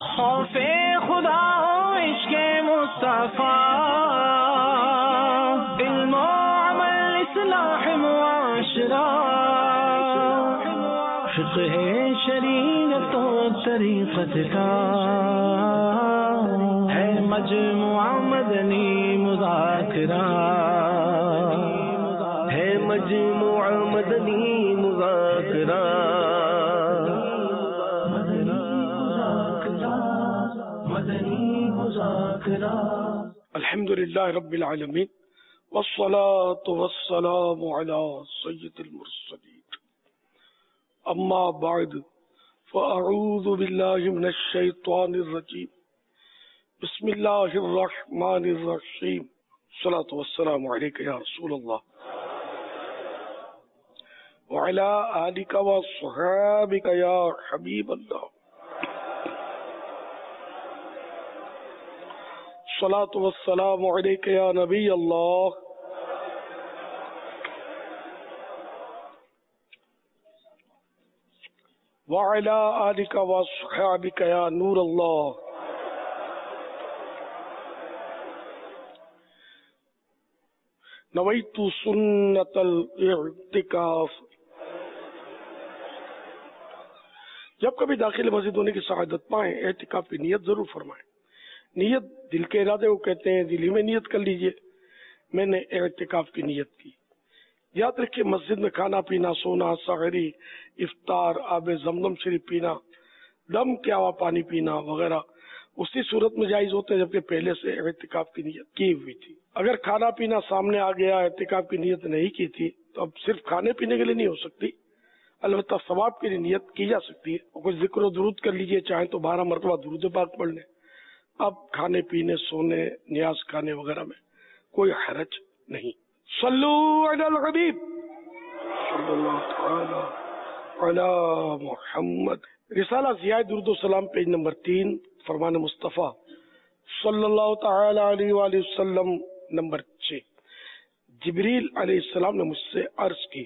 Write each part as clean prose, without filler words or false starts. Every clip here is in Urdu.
خوف خدا و عشق مصطفیٰ، علم و عمل اصلاح معاشرہ، فقہ شریعت و طریقت کا ہے مجموعہ مدنی مذاکرہ، ہے مجموعہ مدنی مذاکرہ۔ الحمد للہ رب العالمین والصلاة والسلام علی سید المرسلین، اما بعد فاعوذ باللہ من الشیطان الرجیم، بسم اللہ الرحمن الرحیم، الصلاة والسلام علیک یا رسول اللہ وعلی آلک وصحابک یا حبیب اللہ، الصلاة والسلام علیک یا نبی اللہ وعلی آلک واصحابک یا نور اللہ۔ نویت سنت الاعتکاف۔ جب کبھی داخل مسجد ہونے کی سعادت پائیں، اعتکاف کی نیت ضرور فرمائیں۔ نیت دل کے ارادے کو کہتے ہیں، دل ہی میں نیت کر لیجئے میں نے اعتکاف کی نیت کی۔ یاد رکھیے مسجد میں کھانا پینا، سونا، سحری، افطار، آب زمزم شریف پینا، دم کیا ہوا پانی پینا وغیرہ اسی صورت میں جائز ہوتے ہیں جبکہ پہلے سے اعتکاف کی نیت کی ہوئی تھی۔ اگر کھانا پینا سامنے آ گیا، اعتکاف کی نیت نہیں کی تھی تو اب صرف کھانے پینے کے لیے نہیں ہو سکتی، البتہ ثواب کے لیے نیت کی جا سکتی ہے۔ اور کچھ ذکر و درود کر لیجئے، چاہیں تو 12 مرتبہ درود پاک پڑھ لیں۔ اب کھانے پینے، سونے، نیاز کھانے وغیرہ میں کوئی حرج نہیں۔ صلو علی الحبیب صلی اللہ تعالی علی محمد۔ رسالہ ضیاء درود و سلام پیج نمبر 3، فرمان مصطفیٰ صلی اللہ تعالی علیہ وآلہ وسلم نمبر 6۔ جبریل علیہ السلام نے مجھ سے عرض کی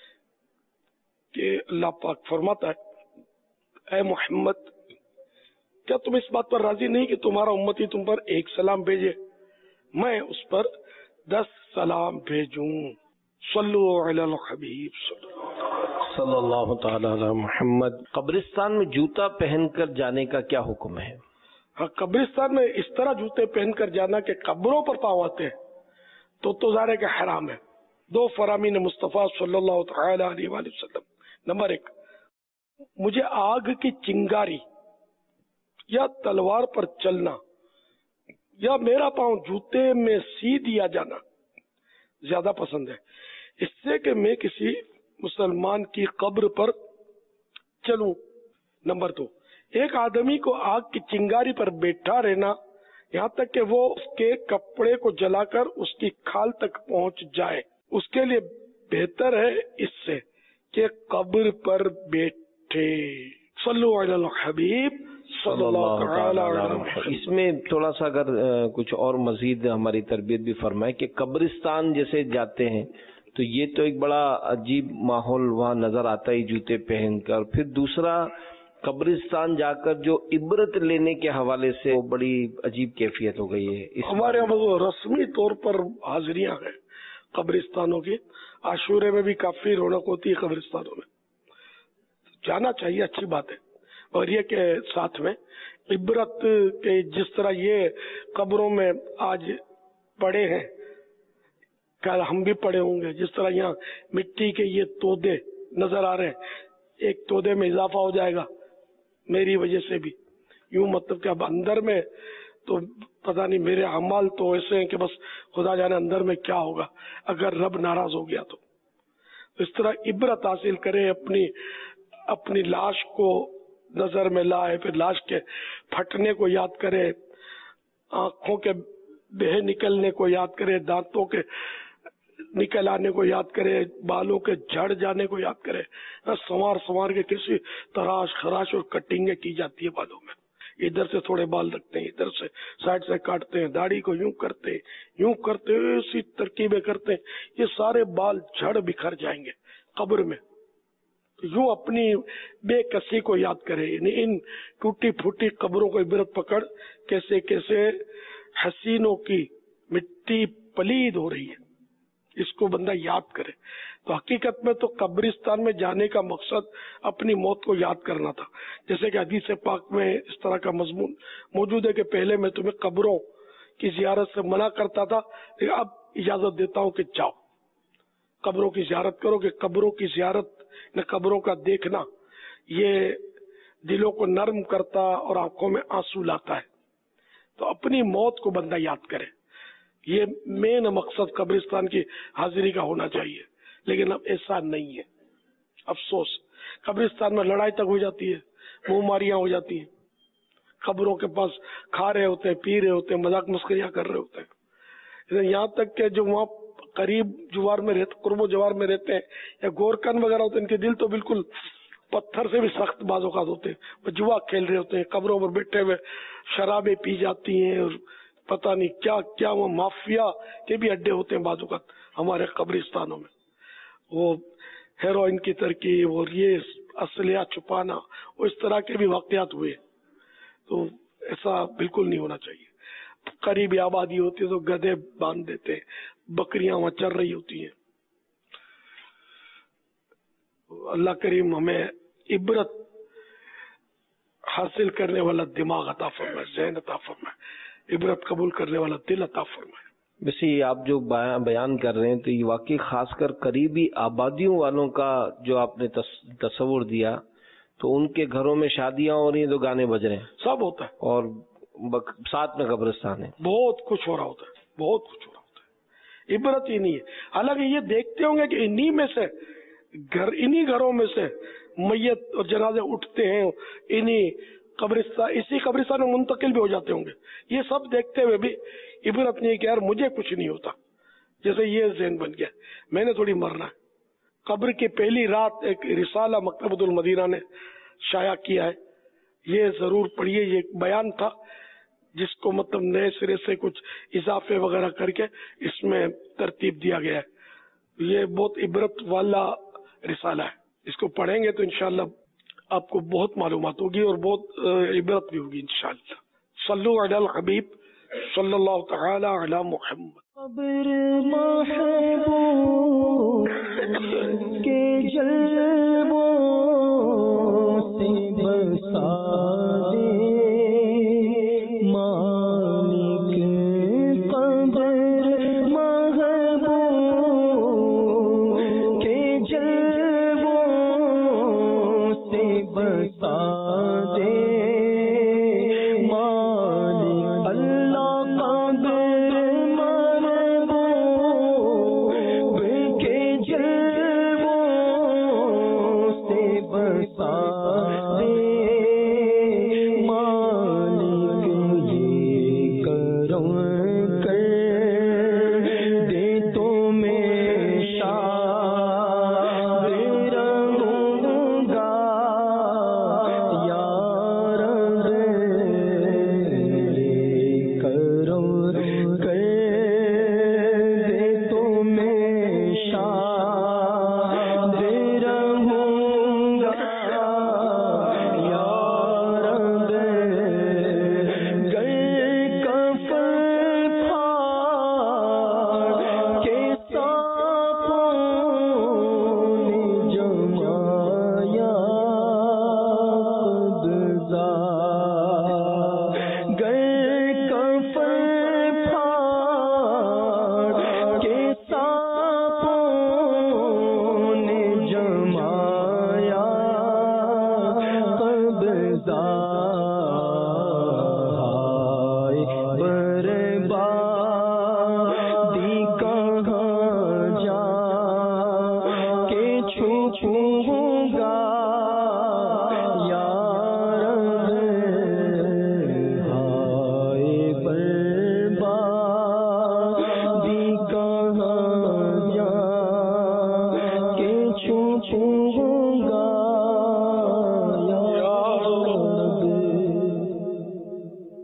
کہ اللہ پاک فرماتا ہے، اے محمد، کیا تم اس بات پر راضی نہیں کہ تمہارا امتی تم پر ایک سلام بھیجے، میں اس پر 10 سلام بھیجوں۔ صلو علی الحبیب صلی اللہ تعالی علی محمد۔ قبرستان میں جوتا پہن کر جانے کا کیا حکم ہے؟ ہاں، قبرستان میں اس طرح جوتے پہن کر جانا کہ قبروں پر پاؤں آتے ہیں تو ظاہر ہے کہ حرام ہے۔ 2 فرامین مصطفیٰ صلی اللہ تعالی علیہ وآلہ وسلم۔ نمبر 1، مجھے آگ کی چنگاری یا تلوار پر چلنا یا میرا پاؤں جوتے میں سی دیا جانا زیادہ پسند ہے اس سے کہ میں کسی مسلمان کی قبر پر چلوں۔ نمبر 2، ایک آدمی کو آگ کی چنگاری پر بیٹھا رہنا یہاں تک کہ وہ اس کے کپڑے کو جلا کر اس کی کھال تک پہنچ جائے، اس کے لیے بہتر ہے اس سے کہ قبر پر بیٹھے۔ صلو علی الحبیب صلی اللہ تعالی علیہ وسلم۔ اس میں تھوڑا سا اگر کچھ اور مزید ہماری تربیت بھی فرمائے کہ قبرستان جیسے جاتے ہیں تو یہ تو ایک بڑا عجیب ماحول وہاں نظر آتا ہے جوتے پہن کر، پھر دوسرا قبرستان جا کر جو عبرت لینے کے حوالے سے بڑی عجیب کیفیت ہو گئی ہے۔ ہمارے یہاں وہ رسمی طور پر حاضریاں ہیں قبرستانوں کی، عاشورے میں بھی کافی رونق ہوتی ہے قبرستانوں میں، جانا چاہیے، اچھی بات ہے۔ اور یہ کہ ساتھ میں عبرت کے جس طرح یہ قبروں میں آج پڑے ہیں، کل ہم بھی پڑے ہوں گے، جس طرح یہاں مٹی کے یہ تودے نظر آ رہے ہیں، ایک تودے میں اضافہ ہو جائے گا میری وجہ سے بھی، یوں مطلب کہ اب اندر میں تو پتہ نہیں، میرے اعمال تو ایسے ہیں کہ بس خدا جانے اندر میں کیا ہوگا اگر رب ناراض ہو گیا تو اس طرح عبرت حاصل کرے، اپنی لاش کو نظر میں لائے، پھر لاش کے پھٹنے کو یاد کرے، آنکھوں کے بہے نکلنے کو یاد کرے، دانتوں کے نکل آنے کو یاد کرے، بالوں کے جھڑ جانے کو یاد کرے، سنوار کے کسی تراش خراش اور کٹنگیں کی جاتی ہے بالوں میں، ادھر سے تھوڑے بال رکھتے ہیں، ادھر سے سائڈ سے کاٹتے ہیں، داڑھی کو یوں کرتے ہیں، یوں کرتے ہیں، اسی ترکیبیں کرتے ہیں، یہ سارے بال جھڑ بکھر جائیں گے قبر میں۔ یوں اپنی بے کسی کو یاد کرے، یعنی ان ٹوٹی پھوٹی قبروں کو عبرت پکڑ کیسے کیسے حسینوں کی مٹی پلید ہو رہی ہے، اس کو بندہ یاد کرے۔ تو حقیقت میں تو قبرستان میں جانے کا مقصد اپنی موت کو یاد کرنا تھا، جیسے کہ حدیث پاک میں اس طرح کا مضمون موجود ہے کہ پہلے میں تمہیں قبروں کی زیارت سے منع کرتا تھا، لیکن اب اجازت دیتا ہوں کہ جاؤ قبروں کی زیارت کرو، کہ قبروں کی زیارت نہ قبروں کا دیکھنا یہ دلوں کو نرم کرتا اور آنکھوں میں آنسو لاتا ہے۔ تو اپنی موت کو بندہ یاد کرے، یہ مین مقصد قبرستان کی حاضری کا ہونا چاہیے، لیکن اب ایسا نہیں ہے۔ افسوس، قبرستان میں لڑائی تک ہو جاتی ہے، منہ ماریاں ہو جاتی ہیں، قبروں کے پاس کھا رہے ہوتے ہیں، پی رہے ہوتے ہیں، مذاق مسخریاں کر رہے ہوتے ہیں، یہاں تک کہ جو وہاں قریب جوار میں رہتے، قرب و جوار میں رہتے ہیں یا گورکن وغیرہ ہوتے ہیں، ان کے دل تو بالکل پتھر سے بھی سخت بعض اوقات ہوتے ہیں، وہ جوا کھیل رہے ہوتے ہیں، قبروں پر بیٹھے ہوئے شرابیں پی جاتی ہیں، اور پتہ نہیں کیا کیا، وہ مافیا کے بھی اڈے ہوتے ہیں بعض اوقات ہمارے قبرستانوں میں، وہ ہیروئن کی ترکیب اور یہ اسلحہ چھپانا، وہ اس طرح کے بھی واقعات ہوئے۔ تو ایسا بالکل نہیں ہونا چاہیے۔ قریبی آبادی ہوتی ہے تو گدھے باندھ دیتے ہیں، بکریاں وہاں چر رہی ہوتی ہیں۔ اللہ کریم ہمیں عبرت حاصل کرنے والا دماغ عطا فرمائے، ذہن عطا فرمائے، عبرت قبول کرنے والا دل عطا فرمائے۔ ویسے آپ جو بیان کر رہے ہیں تو یہ واقعی خاص کر قریبی آبادیوں والوں کا جو آپ نے تصور دیا، تو ان کے گھروں میں شادیاں ہو رہی ہیں تو گانے بج رہے ہیں، سب ہوتا ہے، اور ساتھ میں قبرستان ہے، بہت کچھ ہو رہا ہوتا ہے، بہت کچھ ہو رہا ہوتا ہے۔ عبرت ہی نہیں ہے۔ حالانکہ یہ دیکھتے ہوں گے کہ انہی میں سے انہی گھروں میں سے میت اور جنازے اٹھتے ہیں، اسی قبرستان میں منتقل بھی ہو جاتے ہوں گے۔ یہ سب دیکھتے ہوئے بھی عبرت نہیں کہ یار مجھے کچھ نہیں ہوتا، جیسے یہ ذہن بن گیا میں نے تھوڑی مرنا ہے۔ قبر کی پہلی رات ایک رسالہ مکتبۃ المدینہ نے شائع کیا ہے، یہ ضرور پڑھیے۔ یہ ایک بیان تھا جس کو مطلب نئے سرے سے کچھ اضافے وغیرہ کر کے اس میں ترتیب دیا گیا ہے۔ یہ بہت عبرت والا رسالہ ہے، اس کو پڑھیں گے تو انشاءاللہ آپ کو بہت معلومات ہوگی اور بہت عبرت بھی ہوگی انشاءاللہ۔ صلو علی الحبیب صلی اللہ تعالی علی محمد۔ قبر محبوب کے جلووں سے بسا دے مالک، قبر محبوب کے جلووں سے بسا دے مالک، اللہ قبر محبوب کے جلووں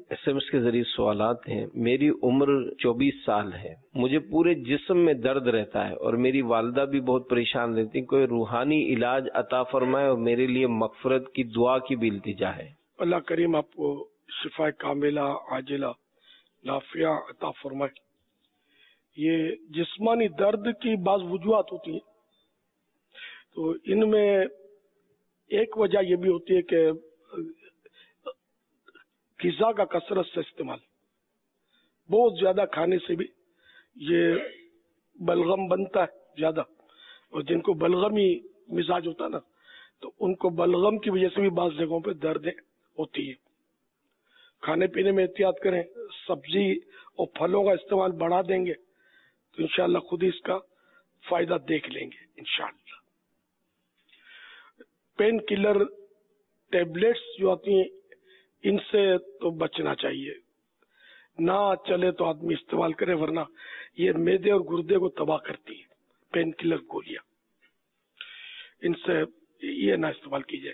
SMS کے ذریعے سوالات ہیں. میری عمر 24 سال ہے, مجھے پورے جسم میں درد رہتا ہے اور میری والدہ بھی بہت پریشان رہتی ہیں. کوئی روحانی علاج عطا فرمائے اور میرے لیے مغفرت کی دعا کی بھی التجا ہے. اللہ کریم آپ کو شفا کاملہ عاجلہ نافعہ عطا فرمائے. یہ جسمانی درد کی بعض وجوہات ہوتی ہیں, تو ان میں ایک وجہ یہ بھی ہوتی ہے کہ غذا کا کثرت سے استعمال, بہت زیادہ کھانے سے بھی یہ بلغم بنتا ہے زیادہ, اور جن کو بلغمی مزاج ہوتا ہے نا, تو ان کو بلغم کی وجہ سے بھی بعض جگہوں پہ دردیں ہوتی ہے. کھانے پینے میں احتیاط کریں, سبزی اور پھلوں کا استعمال بڑھا دیں گے تو انشاءاللہ خود ہی اس کا فائدہ دیکھ لیں گے انشاءاللہ. پین کلر ٹیبلیٹس جو آتی ہیں ان سے تو بچنا چاہیے, نہ چلے تو آدمی استعمال کرے, ورنہ یہ معدے اور گردے کو تباہ کرتی ہے. پین کلر گولیاں ان سے یہ نہ استعمال کیجیے.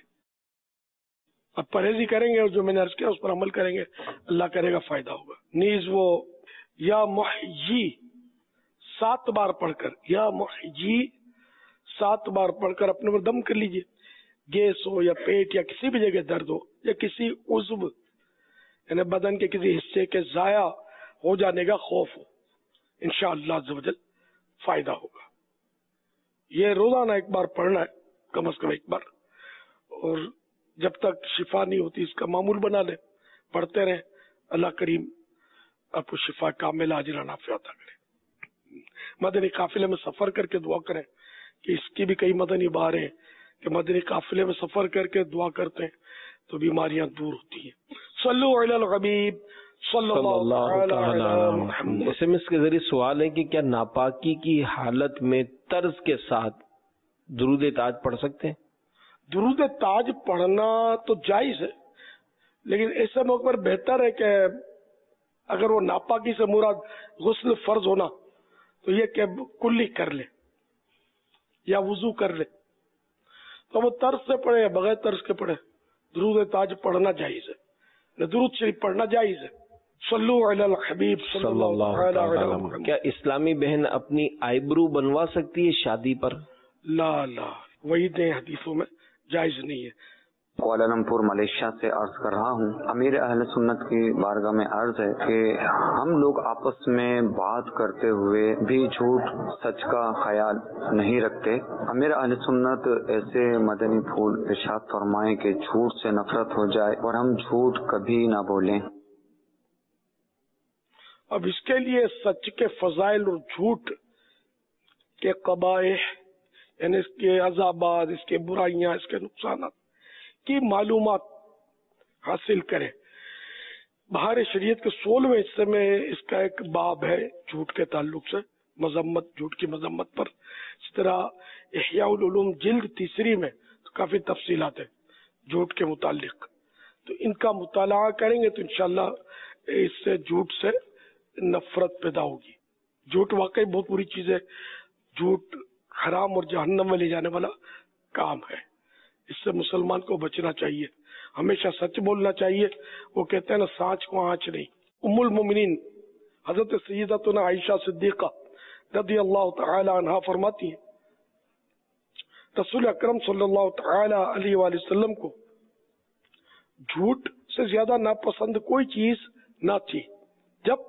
اب پرہیزی کریں گے اور جو میں نے عرض کیا اس پر عمل کریں گے, اللہ کرے گا فائدہ ہوگا. نیز وہ یا محیی 7 بار پڑھ کر, یا محیی 7 بار پڑھ کر اپنے پر دم کر لیجئے. گیس ہو یا پیٹ یا کسی بھی جگہ درد ہو یا کسی عضو یعنی بدن کے کسی حصے کے ضائع ہو جانے کا خوف ہو, انشاءاللہ عز و جل فائدہ ہوگا. یہ روزانہ ایک بار پڑھنا ہے, کم از کم ایک بار, اور جب تک شفا نہیں ہوتی اس کا معمول بنا لیں, پڑھتے رہیں. اللہ کریم آپ کو شفا کاملہ عاجلہ نافعہ عطا کرے. مدنی قافلے میں سفر کر کے دعا کریں کہ اس کی بھی کئی مدنی باریں ہیں کہ مدنی قافلے میں سفر کر کے دعا کرتے ہیں تو بیماریاں دور ہوتی ہیں. صلو علی الحبیب صلی اللہ علیہ محمد. SMS کے ذریعے سوال ہے کہ کیا ناپاکی کی حالت میں طرز کے ساتھ درود تاج پڑھ سکتے ہیں؟ درود تاج پڑھنا تو جائز ہے, لیکن ایسے موقع پر بہتر ہے کہ اگر وہ ناپاکی سے مراد غسل فرض ہونا تو یہ کہ کلی کر لے یا وضو کر لے, تو وہ طرز سے پڑھے یا بغیر طرز کے پڑھے, درود تاج پڑھنا جائز ہے, درود شریف پڑھنا جائز ہے. صلو علی الحبیب صلی اللہ علیہ وسلم. کیا اسلامی بہن اپنی آئیبرو بنوا سکتی ہے شادی پر؟ لا لا, وہی دیں حدیثوں میں جائز نہیں ہے. کوالالمپور ملیشیا سے عرض کر رہا ہوں. امیر اہل سنت کی بارگاہ میں عرض ہے کہ ہم لوگ آپس میں بات کرتے ہوئے بھی جھوٹ سچ کا خیال نہیں رکھتے. امیر اہل سنت ایسے مدنی پھول ارشاد فرمائیں کہ جھوٹ سے نفرت ہو جائے اور ہم جھوٹ کبھی نہ بولیں. اب اس کے لیے سچ کے فضائل اور جھوٹ کے قبائح یعنی اس کے عذابات, اس کے برائیاں, اس کے نقصانات کی معلومات حاصل کریں. بہار شریعت کے 16ویں حصے میں اس کا ایک باب ہے جھوٹ کے تعلق سے, مذمت, جھوٹ کی مذمت پر. اس طرح احیاء العلوم جلد 3 میں تو کافی تفصیلات ہیں جھوٹ کے متعلق, تو ان کا مطالعہ کریں گے تو انشاءاللہ اس سے جھوٹ سے نفرت پیدا ہوگی. جھوٹ واقعی بہت بری چیز ہے, جھوٹ حرام اور جہنم میں لے جانے والا کام ہے. اس سے مسلمان کو بچنا چاہیے, ہمیشہ سچ بولنا چاہیے. وہ کہتے ہیں نا سانچ کو آنچ نہیں. ام المومنین حضرت سیدتنا عائشہ صدیقہ رضی اللہ تعالی عنہا فرماتی ہیں رسول اکرم صلی اللہ تعالی علیہ وآلہ وسلم کو جھوٹ سے زیادہ ناپسند کوئی چیز نہ تھی. جب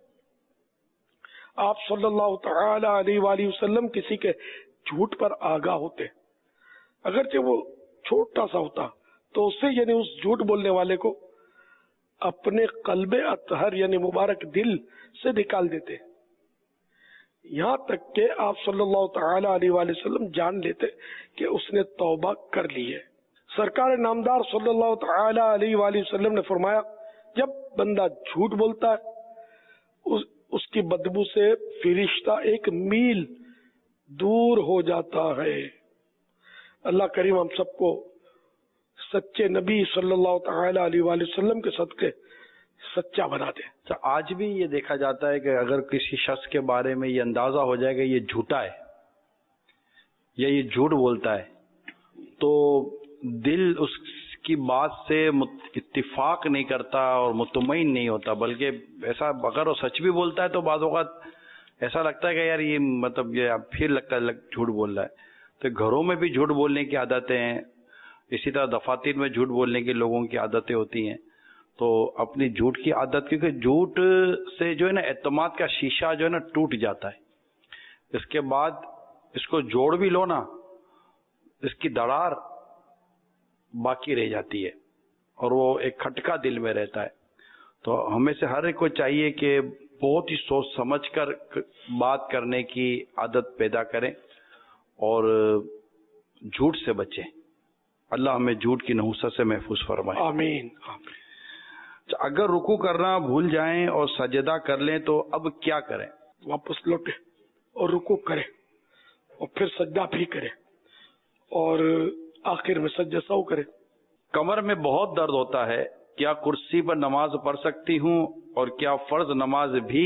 آپ صلی اللہ تعالی علیہ وآلہ وسلم کسی کے جھوٹ پر آگاہ ہوتے, اگرچہ وہ چھوٹا سا ہوتا, تو اس سے یعنی اس جھوٹ بولنے والے کو اپنے قلب اطہر یعنی مبارک دل سے نکال دیتے, یہاں تک کہ آپ صلی اللہ تعالی علیہ وآلہ وسلم جان لیتے کہ اس نے توبہ کر لی ہے. سرکار نامدار صلی اللہ تعالی علیہ وآلہ وسلم نے فرمایا جب بندہ جھوٹ بولتا ہے اس کی بدبو سے فرشتہ 1 میل دور ہو جاتا ہے. اللہ کریم ہم سب کو سچے نبی صلی اللہ تعالی علیہ وآلہ وسلم کے صدقے سچا بنا دے. آج بھی یہ دیکھا جاتا ہے کہ اگر کسی شخص کے بارے میں یہ اندازہ ہو جائے کہ یہ جھوٹا ہے یا یہ جھوٹ بولتا ہے تو دل اس کی بات سے اتفاق نہیں کرتا اور مطمئن نہیں ہوتا، بلکہ ایسا اگر وہ سچ بھی بولتا ہے تو بعض اوقات ایسا لگتا ہے کہ یار یہ مطلب یہ پھر لگتا ہے جھوٹ بول رہا ہے. تو گھروں میں بھی جھوٹ بولنے کی عادتیں ہیں، اسی طرح دفاتر میں جھوٹ بولنے کی لوگوں کی عادتیں ہوتی ہیں. تو اپنی جھوٹ کی عادت، کیونکہ جھوٹ سے جو ہے نا اعتماد کا شیشہ جو ہے نا ٹوٹ جاتا ہے. اس کے بعد اس کو جوڑ بھی لو نا، اس کی دراڑ باقی رہ جاتی ہے اور وہ ایک کھٹکا دل میں رہتا ہے. تو ہمیں سے ہر ایک کو چاہیے کہ بہت ہی سوچ سمجھ کر بات کرنے کی عادت پیدا کریں اور جھوٹ سے بچیں. اللہ ہمیں جھوٹ کی نحوست سے محفوظ فرمائے. آمین. اگر رکوع کرنا بھول جائیں اور سجدہ کر لیں تو اب کیا کریں؟ واپس لوٹے اور رکوع کریں اور پھر سجدہ بھی کریں اور آخر میں سجدہ سہو کریں. کمر میں بہت درد ہوتا ہے، کیا کرسی پر نماز پڑھ سکتی ہوں اور کیا فرض نماز بھی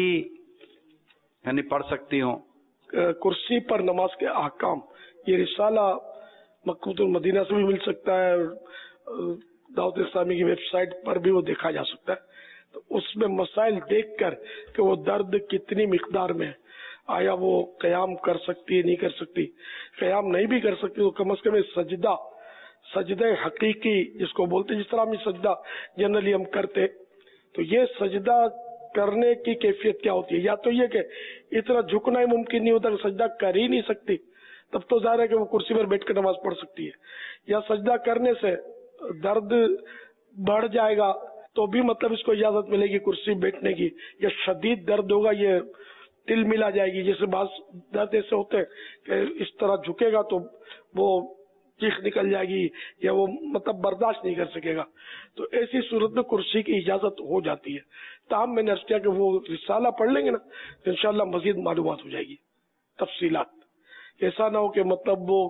یعنی پڑھ سکتی ہوں؟ کرسی پر نماز کے احکام یہ رسالہ مکتوبۃ المدینہ سے بھی مل سکتا ہے اور دعوت اسلامی کی ویب سائٹ پر بھی وہ دیکھا جا سکتا ہے. تو اس میں مسائل دیکھ کر کہ وہ درد کتنی مقدار میں ہے، آیا وہ قیام کر سکتی ہے نہیں کر سکتی. قیام نہیں بھی کر سکتی تو کم از کم سجدہ حقیقی جس کو بولتے، جس طرح ہم سجدہ جنرلی ہم کرتے، تو یہ سجدہ کرنے کی کیفیت کیا ہوتی ہے. یا تو یہ کہ اتنا جھکنا ہی ممکن نہیں ہوتا کہ سجدہ کر ہی نہیں سکتی، تب تو ظاہر ہے کہ وہ کرسی پر بیٹھ کر نماز پڑھ سکتی ہے. یا سجدہ کرنے سے درد بڑھ جائے گا تو بھی مطلب اس کو اجازت ملے گی کرسی بیٹھنے کی. یا شدید درد ہوگا، یہ دل ملا جائے گی، جیسے بعض درد ایسے ہوتے ہیں کہ اس طرح جھکے گا تو وہ چیخ نکل جائے گی یا وہ مطلب برداشت نہیں کر سکے گا. تو ایسی صورت میں کرسی کی اجازت ہو جاتی ہے. تاہم میں نے عرض کیا کہ وہ رسالہ پڑھ لیں گے نا تو انشاءاللہ مزید معلومات ہو جائے گی، تفصیلات. ایسا نہ ہو کہ مطلب وہ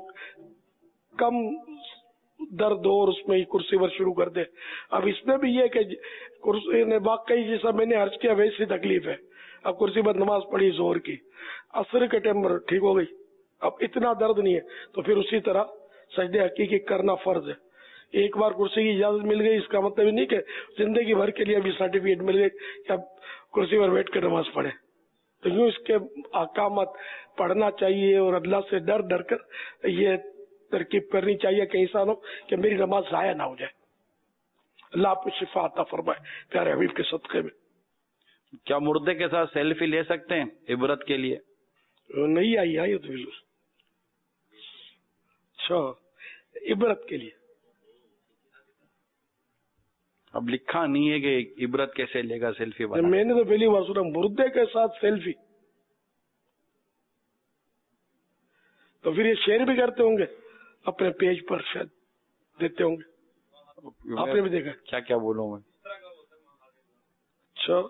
کم درد ہو اور اس میں ہی کرسی پر شروع کر دے. اب اس میں بھی یہ کہ کرسی نے واقعی جیسا میں نے عرض کیا ویسی تکلیف ہے. اب کرسی پر نماز پڑھی زور کی، عصر کے ٹائم پر ٹھیک ہو گئی، اب اتنا درد نہیں ہے تو پھر اسی طرح سجدے حقیقی کرنا فرض ہے. ایک بار کرسی کی اجازت مل گئی اس کا مطلب نہیں کہ زندگی بھر کے لیے ابھی سرٹیفکیٹ مل گئی کہ اب کرسی پر بیٹھ کر نماز پڑھے. تو یوں اس کے احکامات پڑھنا چاہیے اور اللہ سے ڈر کر یہ ترکیب کرنی چاہیے کہ ایسا ہو کہ میری نماز ضائع نہ ہو جائے. اللہ آپ کو شفا عطا فرمائے پیارے حبیب کے صدقے میں. کیا مردے کے ساتھ سیلفی لے سکتے ہیں عبرت کے لیے؟ نہیں آئی ہے یہ تو بالکل. اچھا، عبرت کے لیے اب لکھا نہیں ہے کہ عبرت کیسے لے گا سیلفی والا. میں نے تو پہلی بار سنا مردے کے ساتھ سیلفی. تو پھر یہ شیئر بھی کرتے ہوں گے اپنے پیج پر، شاید دیتے ہوں گے، آپ نے بھی دیکھا؟ کیا بولوں میں. اچھا،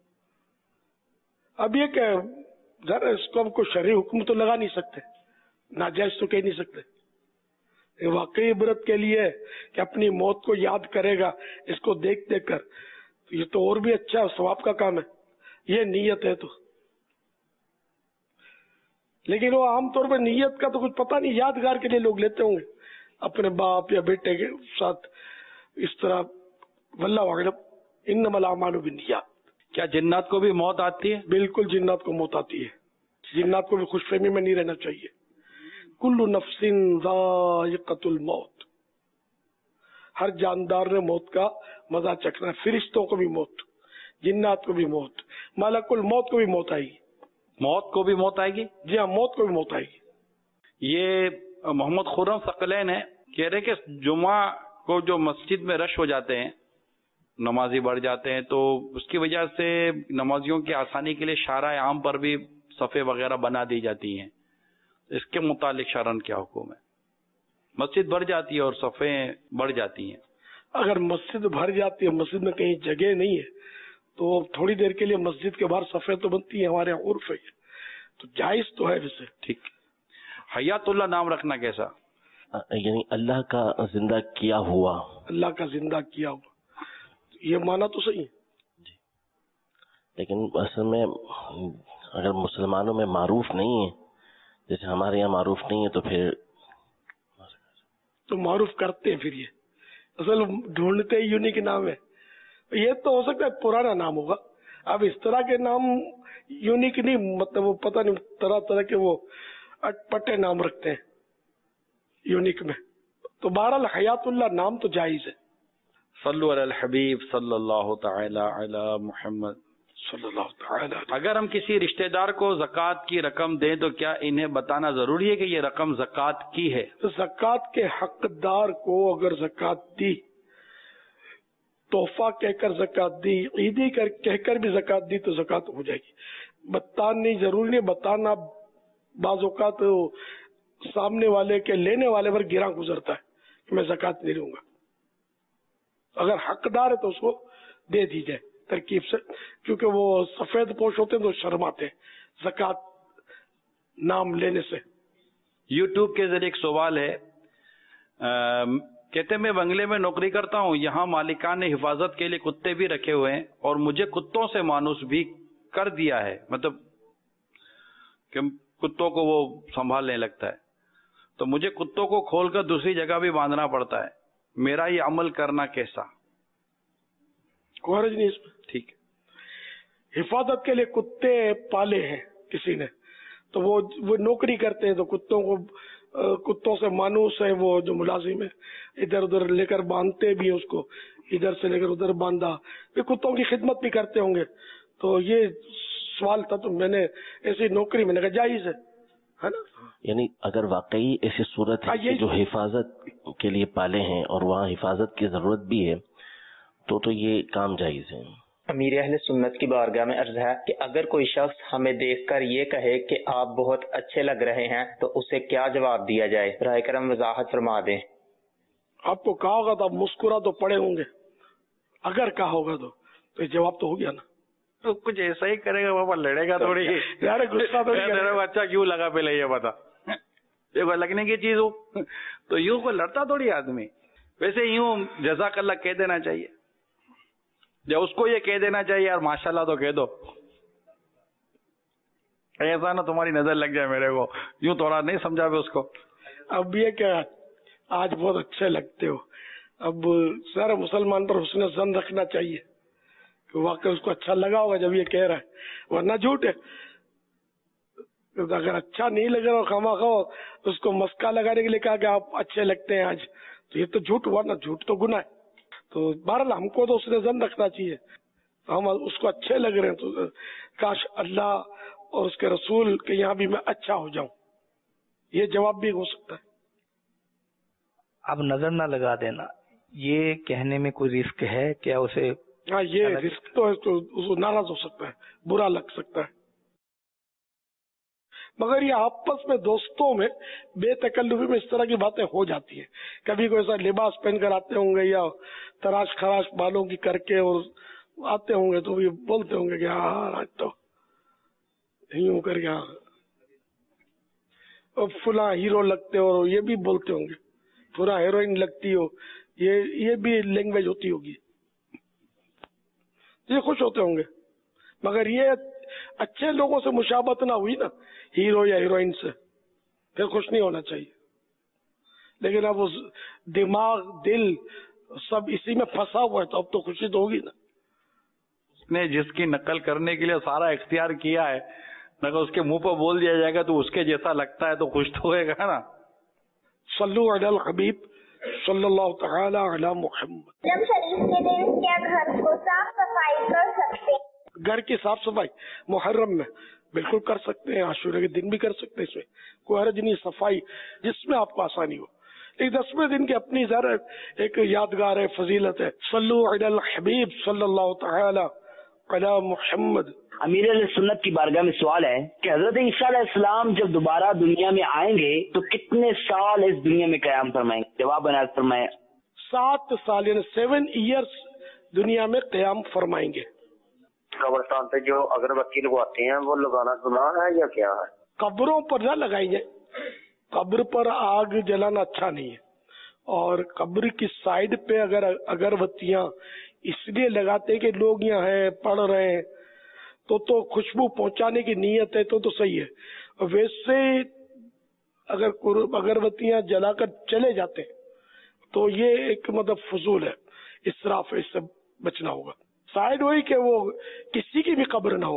اب یہ کہ ذرا اس کو ہم کو شرعی حکم تو لگا نہیں سکتے، ناجائز تو کہہ نہیں سکتے. یہ واقعی عبرت کے لیے کہ اپنی موت کو یاد کرے گا اس کو دیکھ کر، تو یہ تو اور بھی اچھا ثواب کا کام ہے. یہ نیت ہے تو، لیکن وہ عام طور پر نیت کا تو کچھ پتہ نہیں، یادگار کے لیے لوگ لیتے ہوں گے اپنے باپ یا بیٹے کے ساتھ اس طرح. واللہ اعلم، انما الاعمال بالنیات. کیا جنات کو بھی موت آتی ہے؟ بالکل جنات کو موت آتی ہے. جنات کو بھی خوش فہمی میں نہیں رہنا چاہیے. کل نفس ذائقۃ الموت، ہر جاندار نے موت کا مزہ چکھنا ہے. فرشتوں کو بھی موت، جنات کو بھی موت، ملک الموت کو بھی موت آئے گی. موت کو بھی موت آئے گی؟ جی ہاں، موت کو بھی موت آئے گی. یہ محمد خرم ثقلین ہے، کہہ رہے کہ جمعہ کو جو مسجد میں رش ہو جاتے ہیں، نمازی بڑھ جاتے ہیں، تو اس کی وجہ سے نمازیوں کی آسانی کے لیے شارع عام پر بھی صفیں وغیرہ بنا دی جاتی ہیں. اس کے متعلق شرعاً کیا حکم ہے؟ مسجد بھر جاتی ہے اور صفیں بڑھ جاتی ہیں. اگر مسجد بھر جاتی ہے، مسجد میں کہیں جگہ نہیں ہے تو تھوڑی دیر کے لیے مسجد کے باہر صفیں تو بنتی ہیں، ہمارے یہاں عرف ہے، تو جائز تو ہے ویسے. ٹھیک. حیات اللہ نام رکھنا کیسا؟ یعنی اللہ کا زندہ کیا ہوا. اللہ کا زندہ کیا ہوا، یہ مانا تو صحیح ہے. جی، لیکن اصل میں اگر مسلمانوں میں معروف نہیں ہے، جیسے ہمارے یہاں معروف نہیں ہے، تو پھر تو معروف کرتے ہیں. پھر اصل ڈھونڈتے ہی یونیک نام ہے. یہ تو ہو سکتا ہے پرانا نام ہوگا. اب اس طرح کے نام یونیک نہیں, مطلب وہ پتہ نہیں طرح طرح کے وہ اٹپٹے نام رکھتے ہیں یونیک میں. تو بہرحال حیات اللہ نام تو جائز ہے. صلو علی الحبیب صلی اللہ تعالی علی محمد صلی اللہ تعالی. اگر ہم کسی رشتہ دار کو زکوٰۃ کی رقم دیں تو کیا انہیں بتانا ضروری ہے کہ یہ رقم زکوٰۃ کی ہے؟ زکوٰۃ کے حقدار کو اگر زکوٰۃ دی, تحفہ کہہ کر زکوٰۃ دی, عیدی کہہ کر بھی زکوٰۃ دی تو زکوٰۃ ہو جائے گی. بتانی ضروری نہیں. بتانا بعض اوقات سامنے والے کے لینے والے پر گراں گزرتا ہے کہ میں زکوٰۃ نہیں لوں گا. اگر حقدار ہے تو اس کو دے دی جائے ترکیب سے, کیونکہ وہ سفید پوش ہوتے ہیں تو شرماتے ہیں زکوٰۃ نام لینے سے. یوٹیوب کے ذریعے ایک سوال ہے, کہتے میں بنگلے میں نوکری کرتا ہوں, یہاں مالکان نے حفاظت کے لیے کتے بھی رکھے ہوئے ہیں اور مجھے کتوں سے مانوس بھی کر دیا ہے, مطلب کہ کتوں کو وہ سنبھالنے لگتا ہے, تو مجھے کتوں کو کھول کر دوسری جگہ بھی باندھنا پڑتا ہے. میرا یہ عمل کرنا کیسا؟ کوئی حرج نہیں اس میں. ٹھیک ہے. حفاظت کے لیے کتے پالے ہیں کسی نے, تو وہ نوکری کرتے ہیں, تو کتوں سے مانوس ہے, وہ جو ملازم ہے ادھر ادھر لے کر باندھتے بھی ہیں اس کو, ادھر سے لے کر ادھر باندھا, پھر کتوں کی خدمت بھی کرتے ہوں گے. تو یہ سوال تھا, تو میں نے ایسی نوکری میں نے کہا جائز ہے نا. یعنی اگر واقعی ایسی صورت ہے کہ جو حفاظت کے لیے پالے ہیں اور وہاں حفاظت کی ضرورت بھی ہے تو یہ کام جائز ہے. امیر اہل سنت کی بارگاہ میں عرض ہے کہ اگر کوئی شخص ہمیں دیکھ کر یہ کہے کہ آپ بہت اچھے لگ رہے ہیں تو اسے کیا جواب دیا جائے؟ براہ کرم وضاحت فرما دیں. آپ کو کہا ہوگا تو آپ مسکرا تو پڑے ہوں گے, اگر کہا ہوگا تو جواب تو ہو گیا نا. تو کچھ ایسا ہی کرے گا, بابا لڑے گا تھوڑی, یار غصہ تو اچھا کیوں لگا پہلے یہ بتا, دیکھو لگنے کی چیز ہو تو یوں کو لڑتا تھوڑی آدمی. ویسے یوں جزاک اللہ کہہ دینا چاہیے, جب اس کو یہ کہہ دینا چاہیے یار ماشاءاللہ تو کہہ دو, ایسا نا تمہاری نظر لگ جائے میرے کو, یوں تھوڑا نہیں سمجھا بھی اس کو. اب یہ کہ آج بہت اچھے لگتے ہو, اب سارے مسلمان پر حسن ظن رکھنا چاہیے کہ واقعی اس کو اچھا لگا ہوگا جب یہ کہہ رہا ہے, ورنہ جھوٹ ہے. اگر اچھا نہیں لگ رہا خواہ اس کو مسکا لگانے کے لیے کہا کہ آپ اچھے لگتے ہیں آج, تو یہ تو جھوٹ ہوا نا, جھوٹ تو گناہ ہے. تو بہرحال ہم کو تو اس نے ظن رکھنا چاہیے, ہم اس کو اچھے لگ رہے ہیں تو کاش اللہ اور اس کے رسول کے یہاں بھی میں اچھا ہو جاؤں, یہ جواب بھی ہو سکتا ہے. اب نظر نہ لگا دینا, یہ کہنے میں کوئی رسک ہے کیا اسے؟ ہاں یہ رسک تو ہے, تو اس کو ناراض ہو سکتا ہے, برا لگ سکتا ہے. مگر یہ آپس میں دوستوں میں بے تکلفی میں اس طرح کی باتیں ہو جاتی ہیں. کبھی کوئی ایسا لباس پہن کر آتے ہوں گے یا تراش خراش بالوں کی کر کے اور آتے ہوں گے تو یہ بولتے ہوں گے کہ ہاں آج تو یوں کر کے فلاں ہیرو لگتے ہو, اور یہ بھی بولتے ہوں گے فلاں ہیروئن لگتی ہو, یہ بھی لینگویج ہوتی ہوگی. یہ خوش ہوتے ہوں گے, مگر یہ اچھے لوگوں سے مشابہت نہ ہوئی نا ہیرو یا ہیروئن سے, پھر خوش نہیں ہونا چاہیے. لیکن اب دماغ دل سب اسی میں پھنسا ہوا ہے تو اب تو خوشی تو ہوگی نا. اس نے جس کی نقل کرنے کے لیے سارا اختیار کیا ہے, اگر اس کے منہ پر بول دیا جائے گا تو اس کے جیسا لگتا ہے تو خوش تو ہوئے گا نا. صلو علی الحبیب صلی اللہ تعالی علی محمد. رمضان شریف کے دن کیا گھر کو صاف صفائی کر سکتے؟ گھر کی صاف صفائی محرم میں بالکل کر سکتے ہیں, عاشورہ کے دن بھی کر سکتے ہیں, اس میں کوئی حرج نہیں. صفائی جس میں آپ کو آسانی ہو, ایک 10ویں دن کی اپنی ذرا ایک یادگار ہے, فضیلت ہے. صلو علی الحبیب صلی اللہ تعالی علی محمد. امیر علیہ سنت کی بارگاہ میں سوال ہے کہ حضرت عیسیٰ علیہ السلام جب دوبارہ دنیا میں آئیں گے تو کتنے سال اس دنیا میں قیام فرمائیں گے؟ جواب عنایت فرمائیں. 7 سال یعنی 7 ایئرس دنیا میں قیام فرمائیں گے. قبرستان پہ جو اگربتی لگواتے ہیں وہ لگانا گناہ ہے یا کیا ہے؟ قبروں پر نہ لگائی جائے, قبر پر آگ جلانا اچھا نہیں ہے. اور قبر کی سائڈ پہ اگر اگربتیاں اس لیے لگاتے کہ لوگ یہاں ہیں پڑھ رہے ہیں تو خوشبو پہنچانے کی نیت ہے تو صحیح ہے. ویسے اگر اگربتیاں جلا کر چلے جاتے ہیں تو یہ ایک مطلب فضول ہے، اسراف ہے، اس سے بچنا ہوگا. سائڈ وہی کہ وہ کسی کی بھی قبر نہ ہو،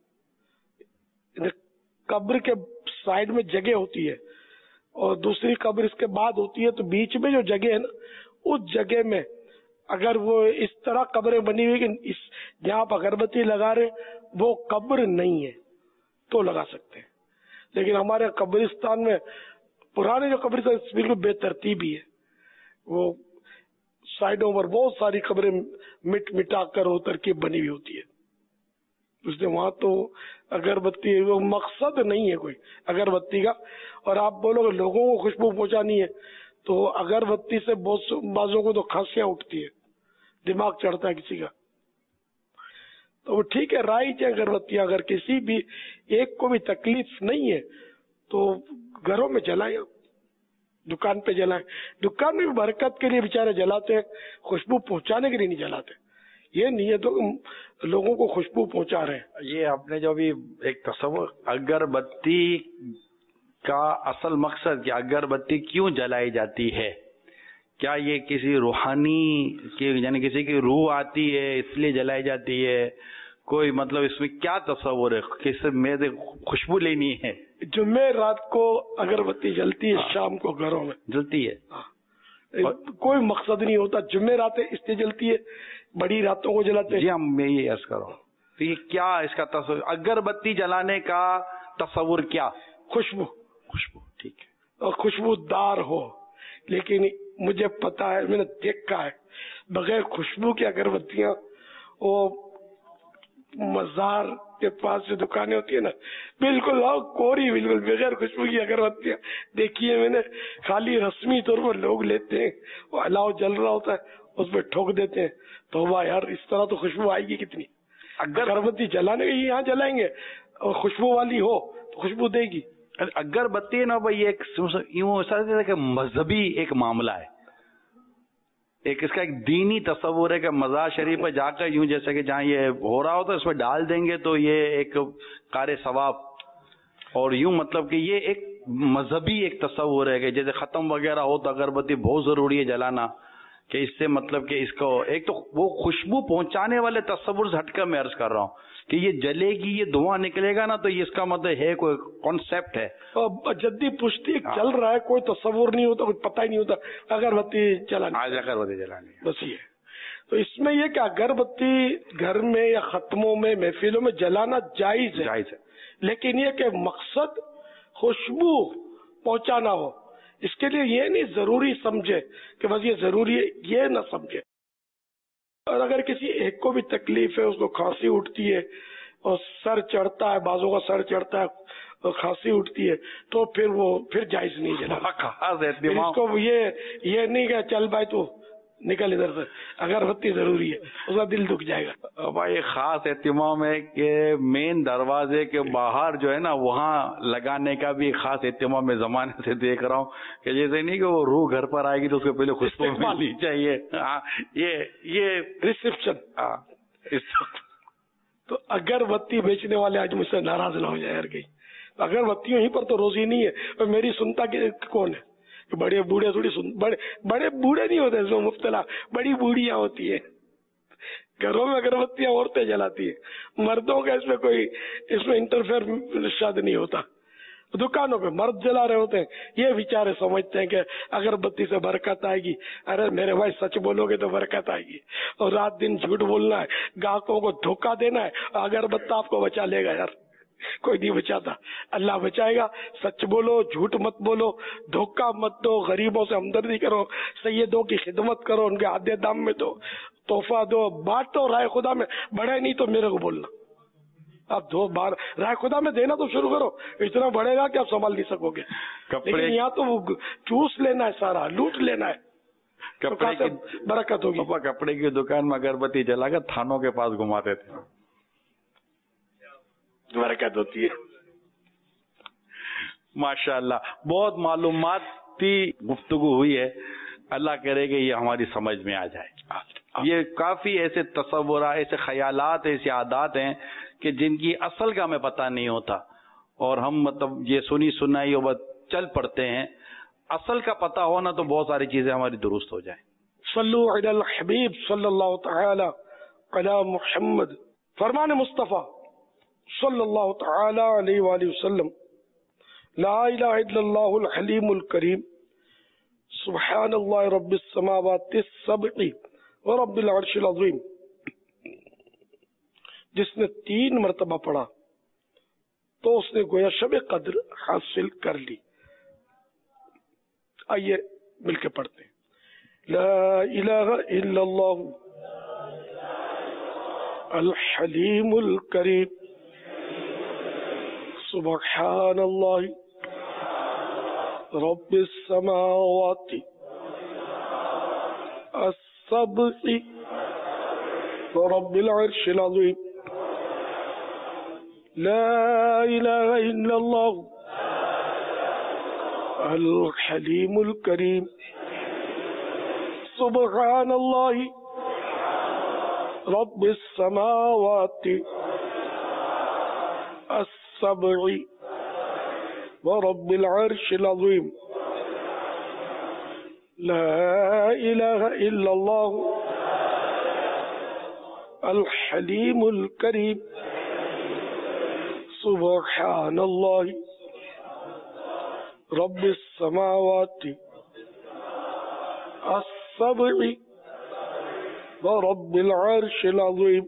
قبر کے سائڈ میں جگہ ہوتی ہے اور دوسری قبر اس کے بعد ہوتی ہے، تو بیچ میں جو جگہ ہے نا، اس جگہ میں اگر وہ اس طرح قبریں بنی ہوئی کہ اس جہاں آپ اگربتی لگا رہے وہ قبر نہیں ہے تو لگا سکتے ہیں. لیکن ہمارے قبرستان میں پرانے جو قبرستان بالکل بے ترتیبی ہے، وہ سائڈوں پر بہت ساری قبریں مٹا کر وہ ترکیب بنی ہوئی ہوتی ہے. اس لیے وہاں تو اگربتی وہ مقصد نہیں ہے کوئی اگربتی کا. اور آپ بولو کہ لوگوں کو خوشبو پہنچانی ہے تو اگربتی سے بعضوں کو تو کھانسیاں اٹھتی ہے، دماغ چڑھتا ہے کسی کا. تو وہ ٹھیک ہے، رائج ہے اگربتیاں، اگر کسی بھی ایک کو بھی تکلیف نہیں ہے تو گھروں میں جلائیں، دکان پہ جلائیں. دکان میں بھی برکت کے لیے بیچارے جلاتے ہیں، خوشبو پہنچانے کے لیے نہیں جلاتے. یہ نیت ہو کہ لوگوں کو خوشبو پہنچا رہے ہیں. یہ آپ نے جو بھی ایک تصور، اگربتی کا اصل مقصد کہ اگربتی کیوں جلائی جاتی ہے، کیا یہ کسی روحانی یعنی کسی کی روح آتی ہے اس لیے جلائی جاتی ہے، کوئی مطلب اس میں کیا تصور ہے؟ کس میں خوشبو لینی ہے؟ جمعے رات کو اگربتی جلتی ہے، شام کو گھروں میں جلتی ہے، کوئی مقصد نہیں ہوتا. جمعے راتیں اس لیے جلتی ہے، بڑی راتوں کو جلاتے ہیں. جی ہم میں یہ عرض کروں تو یہ کیا اس کا تصور، اگربتی جلانے کا تصور کیا؟ خوشبو ٹھیک ہے، اور خوشبودار ہو. لیکن مجھے پتا ہے، میں نے دیکھا ہے بغیر خوشبو کی اگربتیاں، وہ مزار کے پاس جو دکانیں ہوتی ہیں نا، بالکل کوری، بالکل بغیر خوشبو کی اگربتیاں دیکھی ہے میں نے. خالی رسمی طور پر لوگ لیتے ہیں، وہ الاؤ جل رہا ہوتا ہے اس پہ ٹھوک دیتے ہیں. تو واہ یار، اس طرح تو خوشبو آئے گی کتنی. اگربتی جلانے کی یہاں جلائیں گے اور خوشبو والی ہو تو خوشبو دے گی. اگربتی ہے نا بھائی، ایک یوں ایسا کہ مذہبی ایک معاملہ ہے، ایک اس کا ایک دینی تصور ہے کہ مزار شریف پہ جا کر یوں جیسے کہ جہاں یہ ہو رہا ہوتا ہے اس میں ڈال دیں گے تو یہ ایک کار ثواب، اور یوں مطلب کہ یہ ایک مذہبی ایک تصور ہے کہ جیسے ختم وغیرہ ہو تو اگربتی بہت ضروری ہے جلانا، کہ اس سے مطلب کہ اس کو ایک تو وہ خوشبو پہنچانے والے تصور سے ہٹ کر میں عرض کر رہا ہوں کہ یہ جلے گی، یہ دھواں نکلے گا نا، تو یہ اس کا مطلب ہے کوئی کانسیپٹ ہے. جدی پشتی چل رہا ہے، کوئی تصور نہیں ہوتا، کوئی پتہ ہی نہیں ہوتا اگربتی جلانے. آج اگربتی جلانے بس یہ. تو اس میں یہ کہ اگربتی گھر میں یا ختموں میں محفلوں میں جلانا جائز ہے، لیکن یہ کہ مقصد خوشبو پہنچانا ہو. اس کے لیے یہ نہیں ضروری سمجھے کہ بس یہ ضروری ہے، یہ نہ سمجھے. اور اگر کسی ایک کو بھی تکلیف ہے، اس کو کھانسی اٹھتی ہے اور سر چڑھتا ہے، بازوں کا سر چڑھتا ہے اور کھانسی اٹھتی ہے، تو پھر جائز نہیں جلانا. اس کو یہ نہیں کہ چل بھائی تو نکل ادھر سے، اگربتی ضروری ہے، اس کا دل دکھ جائے گا. بھائی خاص اہتمام ہے کہ مین دروازے کے باہر جو ہے نا وہاں لگانے کا بھی خاص اہتمام میں زمانے سے دیکھ رہا ہوں کہ جیسے نہیں کہ وہ روح گھر پر آئے گی تو اس کو پہلے خوشبو ملنی چاہیے. یہ ریسپشن. تو اگربتی بیچنے والے آج مجھ سے ناراض نہ ہو جائے یار کہیں. اگربتیوں ہی پر تو روزی نہیں ہے، اور میری سنتا کون ہے؟ بڑے بوڑھے تھوڑی بڑے بوڑھے نہیں ہوتے اس میں مبتلا، بڑی بوڑھیاں ہوتی ہیں. گھروں میں اگربتیاں عورتیں جلاتی ہیں، مردوں کا اس میں انٹرفیئر شاید نہیں ہوتا. دکانوں پہ مرد جلا رہے ہوتے ہیں، یہ بیچارے سمجھتے ہیں کہ اگربتی سے برکت آئے گی. ارے میرے بھائی سچ بولو گے تو برکت آئے گی، اور رات دن جھوٹ بولنا ہے، گاہکوں کو دھوکہ دینا ہے، اگربتہ آپ کو بچا لے گا یار؟ کوئی نہیں بچاتا، اللہ بچائے گا. سچ بولو، جھوٹ مت بولو، دھوکہ مت دو، غریبوں سے ہمدردی کرو، سیدوں کی خدمت کرو، ان کے آدھے دام میں دو، تحفہ دو، بانٹو. رائے خدا میں بڑھے نہیں تو میرے کو بولنا. آپ دو بار رائے خدا میں دینا تو شروع کرو، اتنا بڑھے گا کہ آپ سنبھال نہیں سکو گے. لیکن یہاں تو چوس لینا ہے، سارا لوٹ لینا ہے. کپڑے کی برکت ہوگی. کپڑے کی دکان میں اگربتی جلا کر تھانوں کے پاس گھماتے تھے، برکت ہوتی ہے. ماشاء اللہ، بہت معلوماتی گفتگو ہوئی ہے. اللہ کرے کہ یہ ہماری سمجھ میں آ جائے. یہ کافی ایسے تصورات، ایسے خیالات، ایسے عادات ہیں کہ جن کی اصل کا ہمیں پتہ نہیں ہوتا، اور ہم مطلب یہ سنی سنائی اور چل پڑتے ہیں. اصل کا پتہ ہو نا تو بہت ساری چیزیں ہماری درست ہو جائیں. صلو علی الحبیب صلی اللہ تعالی علی محمد. فرمان مصطفیٰ صلی اللہ تعالی علیہ وآلہ وسلم: لا الہ الا اللہ الحلیم الکریم سبحان اللہ رب السماوات السبع ورب العرش العظیم. جس نے 3 مرتبہ پڑھا تو اس نے گویا شب قدر حاصل کر لی. آئیے مل کے پڑھتے ہیں. لا الہ الا اللہ الحلیم الکریم سبحان اللہ رب السماوات السبع ورب العرش العظیم. لا الہ الا اللہ الحلیم الکریم سبحان اللہ رب السماوات السبع ورب العرش العظیم. لا الہ الا اللہ الحلیم الکریم سبحان اللہ رب السماوات السبع ورب العرش العظیم.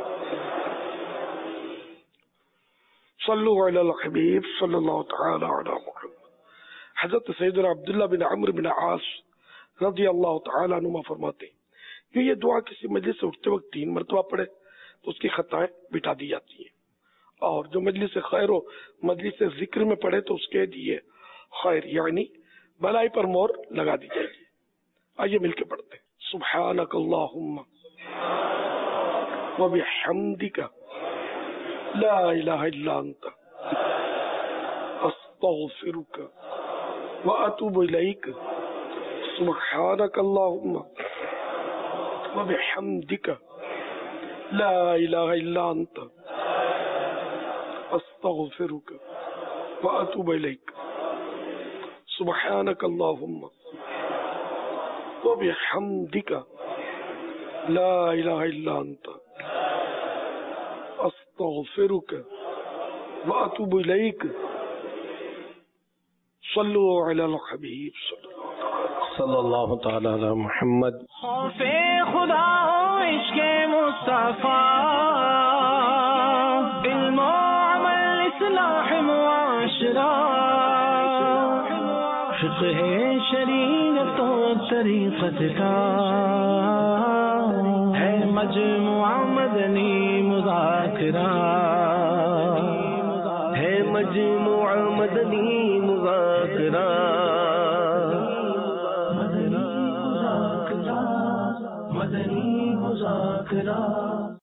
صلو علی الحبیب صلی اللہ تعالی علی محمد. حضرت سیدنا عبداللہ بن عمرو بن عاص رضی اللہ تعالی عنہما فرماتے ہیں کہ یہ دعا کسی مجلس سے اٹھتے وقت 3 مرتبہ پڑھے تو اس کی خطائیں مٹا دی جاتی ہیں، اور جو مجلس خیر و مجلس ذکر میں پڑھے تو اس کے لیے خیر یعنی بلائی پر مور لگا دی جائے گی. آئیے مل کے پڑھتے ہیں. سبحانک اللہم وبحمدک لا الہ الا انت استغفرک واتوب الیک. سبحانک اللہم وبحمدک لا الہ الا انت استغفرک واتوب الیک. سبحانک اللہم وبحمدک لا الہ الا انت استغفرک واتوب الیک. صلو علی الحبیب صلی اللہ تعالی علی محمد. خوف خدا ہو عشق مصطفیٰ، علم و عمل اصلاح معاشرہ، فقہ شریعت و طریقت کا ہے مجموعہ مدنی مذاکرہ.